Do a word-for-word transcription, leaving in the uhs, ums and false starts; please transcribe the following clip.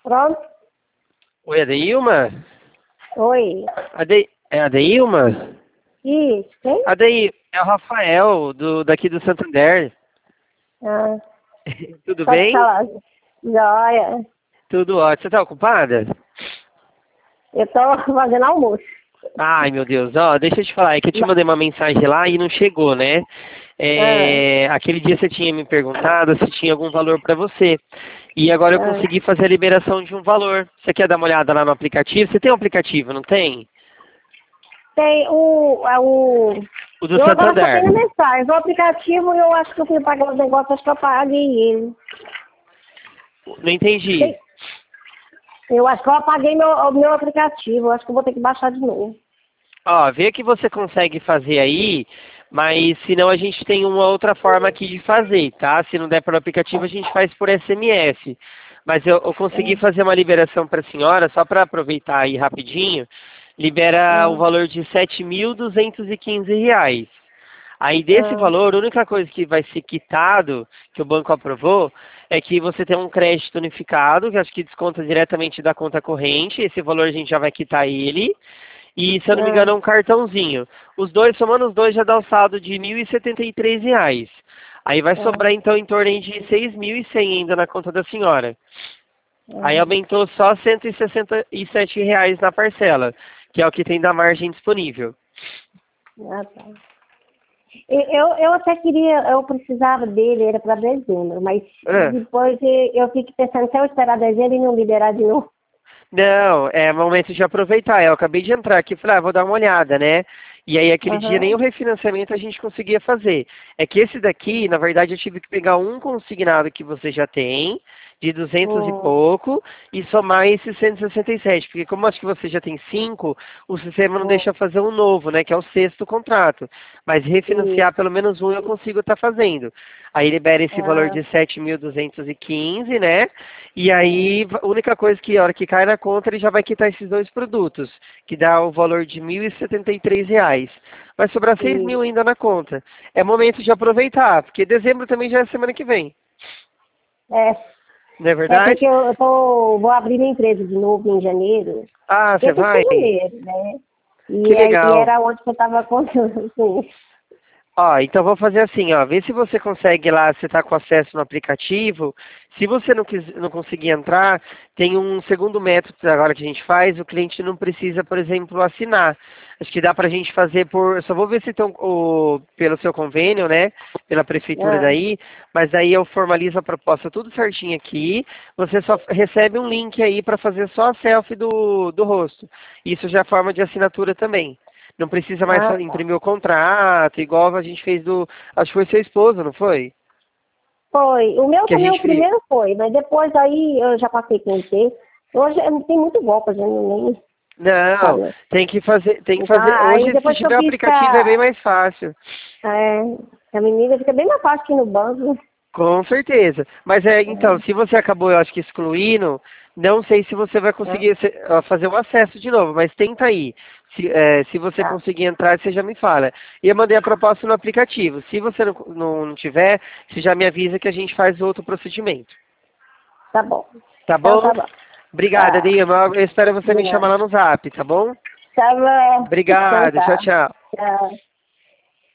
Pronto? Oi, Adeilma? Oi. Ade... É a Adeilma? Isso, quem? Ade... É o Rafael, do... daqui do Santander. Ah, Tudo pode bem? falar. Joia. Tudo ótimo. Você tá ocupada? Eu tô fazendo almoço. Ai, meu Deus. Ó, deixa eu te falar. É que eu te mandei uma mensagem lá e não chegou, né? Ah, É... Aquele dia você tinha me perguntado se tinha algum valor pra você. E agora eu ah. consegui fazer a liberação de um valor. Você quer dar uma olhada lá no aplicativo? Você tem um aplicativo, não tem? Tem o, é o... O do Eu agora só Santander. tenho mensagem. O aplicativo, eu acho que eu fui pagar os negócios, acho que eu paguei ele. Não entendi. Tem- Eu acho que eu apaguei meu, o meu aplicativo. Eu acho que eu vou ter que baixar de novo. Ó, vê o que você consegue fazer aí, mas se não a gente tem uma outra forma aqui de fazer, tá? Se não der pelo aplicativo, a gente faz por S M S. Mas eu, eu consegui Ah, fazer uma liberação para a senhora, só para aproveitar aí rapidinho, libera o ah, valor de sete mil duzentos e quinze reais. Aí desse ah, valor, a única coisa que vai ser quitado, que o banco aprovou, é que você tem um crédito unificado, que acho que desconta diretamente da conta corrente, esse valor a gente já vai quitar ele. E, se eu não me engano, ah, é um cartãozinho. Os dois, somando os dois, já dá o saldo de mil e setenta e três reais. Aí vai ah, sobrar, então, em torno aí de seis mil e cem ainda na conta da senhora. Aí ah. aumentou só cento e sessenta e sete reais na parcela, que é o que tem da margem disponível. Ah, tá. E- Eu, eu até queria, eu precisava dele, era para dezembro, mas Ah, depois eh, eu fiquei pensando, se eu esperar dezembro e não liberar de novo. não, é momento de aproveitar. Eu acabei de entrar aqui e falei, ah, vou dar uma olhada, né? E aí aquele dia nem Aham. o refinanciamento a gente conseguia fazer. É que esse daqui, na verdade, eu tive que pegar um consignado que você já tem, de duzentos e Hum, pouco, e somar esses cento e sessenta e sete. Porque como acho que você já tem cinco, o sistema não hum, deixa fazer um novo, né? Que é o sexto contrato. Mas isso. refinanciar pelo menos um eu consigo estar fazendo. Aí libera esse valor Ah, de sete mil duzentos e quinze, né? E é. aí, a única coisa que a hora que cai na conta, ele já vai quitar esses dois produtos, que dá o valor de mil e setenta e três reais. Vai sobrar seis E, mil ainda na conta. É momento de aproveitar, porque dezembro também já é semana que vem. é, Não é é verdade? porque eu, eu tô, vou abrir minha empresa de novo em janeiro. Ah, você Eu tô vai? em janeiro, né? Que E aí legal. era onde que eu tava contando, assim. Ó, então vou fazer assim, ó, vê se você consegue lá, você está com acesso no aplicativo. Se você não, quis, não conseguir entrar, tem um segundo método agora que a gente faz, o cliente não precisa, por exemplo, assinar. Acho que dá para a gente fazer por, só vou ver se tem o, pelo seu convênio, né, pela prefeitura Ah, daí, mas daí eu formalizo a proposta tudo certinho aqui, você só recebe um link aí para fazer só a selfie do, do rosto. Isso já é forma de assinatura também. Não precisa mais ah, fa- tá. imprimir o contrato, igual a gente fez do. Acho que foi seu esposo, não foi? Foi. O meu Que a também, o gente fez. primeiro foi, mas depois aí eu já passei com o T. Hoje eh, tem muito golpe, a gente nem Não, sabe. tem que fazer, tem que Então, fazer. aí Hoje, se depois que eu tiver o fiz com aplicativo, é bem a, mais fácil. é, a menina, fica bem mais fácil aqui no banco. Com certeza. Mas é, então, É, se você acabou, eu acho que excluindo, não sei se você vai né? conseguir se- ó, fazer o acesso de novo, mas tenta aí. Se, é, se você Tá, conseguir entrar, você já me fala. E eu mandei a proposta no aplicativo. Se você não, não, não tiver, você já me avisa que a gente faz outro procedimento. tá bom. Tá Então bom? tá bom. Obrigada, Tá. Dilma. Eu espero você De me chamar nada. lá no Zap, tá bom? Tá bom. Então Obrigado. Tchau, tá. tchau. Tchau.